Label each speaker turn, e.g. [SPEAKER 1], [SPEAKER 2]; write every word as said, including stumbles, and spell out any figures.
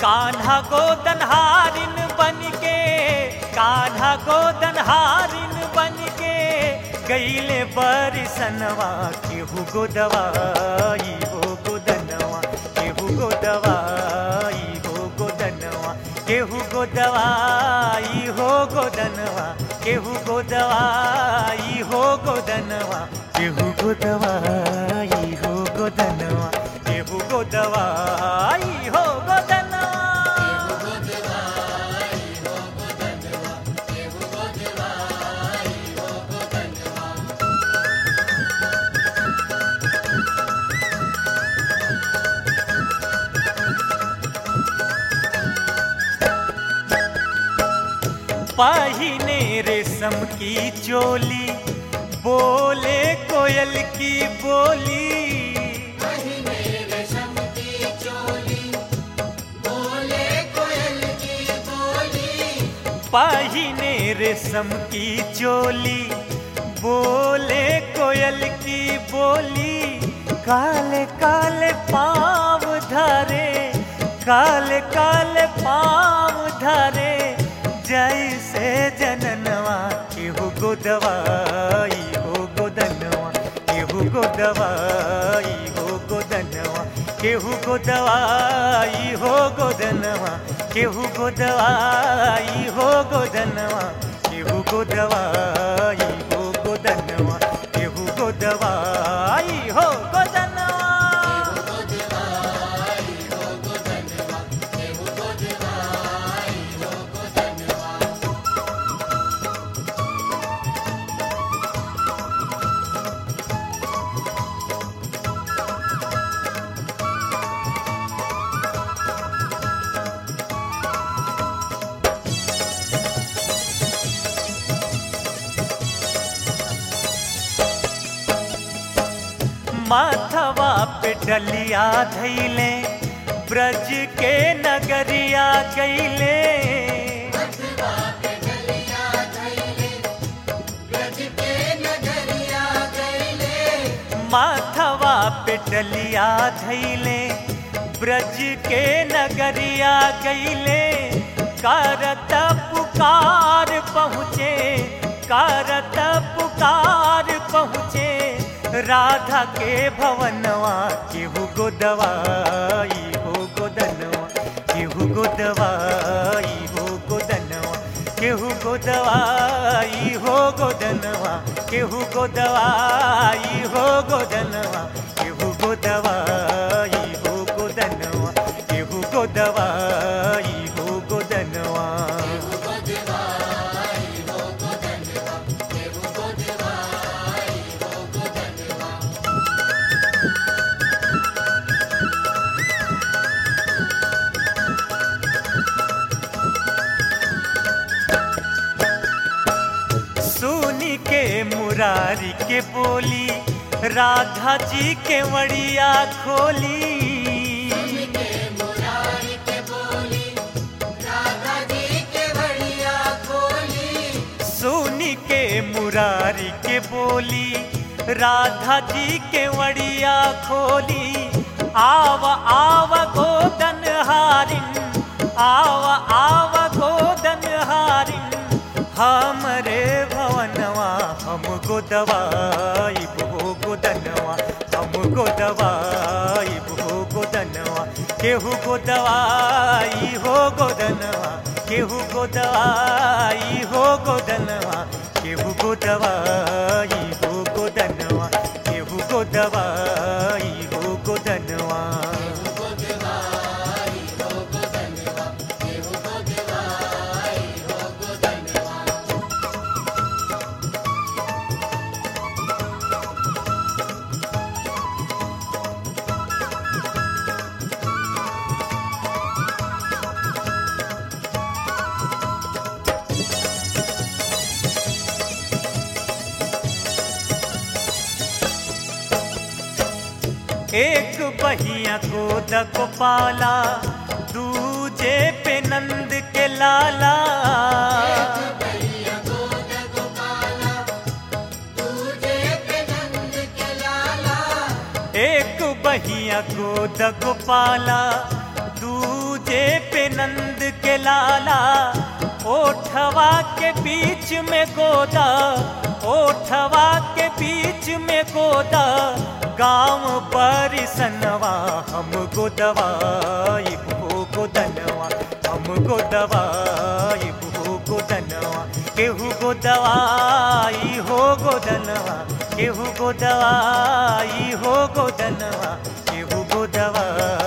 [SPEAKER 1] कान्हा गोदनहारिन बनके, कान्हा गोदनहारिन बनके गईले बरसनवा, केहू गोदवाई हो गोदनवा, केहू गोदवाई हो गोदनवा, केहू गोदवाई हो गोदनवा, केहू गोदवाई हो गोदनवा, केहू गोदवाई हो गोदनवा, केहू गोदवाई हो गोदनवा। पहिने रेशम की चोली, बोले कोयल की बोली,
[SPEAKER 2] पहिने रेशम की चोली, बोले कोयल की बोली,
[SPEAKER 1] पहिने रेशम की चोली, बोले कोयल की बोली, काले काले पाँव धरे, काले काले पाँव धरे, जैसे जननवा, केहू गोदवाई हो गोदनवा, केहू गोदवाई हो गोदनवा, केहू गोदवाई हो गोदनवा, केहू गोदवाई हो गोदनवा, केहू गोदवाई हो गोदनवा, केहू गोदवाई हो गोदनवा। माथवा पे डलिया धैले, ब्रज के नगरिया गईले,
[SPEAKER 2] माथवा पे डलिया धैले, ब्रज के नगरिया गईले,
[SPEAKER 1] माथवा पे डलिया धैले, ब्रज के नगरिया गईले, करत पुकार पहुँचे, करत पुकार पहुँचे, राधा के भवनवा, केहू गोदवाई हो गोदनवा, केहू गोदवाई हो गोदनवा, केहू गोदवाई हो गोदनवा, केहू गोदवाई हो गोदनवा, केहू गोदवाई हो गोदनवा, केहू गोदवाई हो गोदनवा। सुनी के मुरारी के बोली, राधा जी के वड़िया खोली,
[SPEAKER 2] के मुरारी के बोली, राधा जी के वड़िया खोली,
[SPEAKER 1] सुनी के मुरारी के बोली, राधा जी के वड़िया खोली, आव आव गोदन हारिन, आव आव गोदन हारिन, हमरे भवनवा, हम गोदवाई हो गोदनवा, हम गोदवाई हो गोदनवा, केहू गोदवाई हो गोदनवा, केहू गोदवाई हो गोदनवा, केहू गोदवाई हो गोदनवा, केहू गोदवाई हो गोदनवा। एक बहिया गोद गोपाला, दूजे पे नंद के लाला, एक बहिया गोद गोपाला, दूजे दूजे पे नंद के लाला, ओठवा के बीच में गोदा, ओठवा के बीच में गोदा, गाँव बरिसनवा हम गोदवाई हो गोदनवा, हम गोदवाई हो गोदनवा, केहू गोदवाई हो गोदनवा, केहू गोदवाई हो गोदनवा, केहू गोदवाई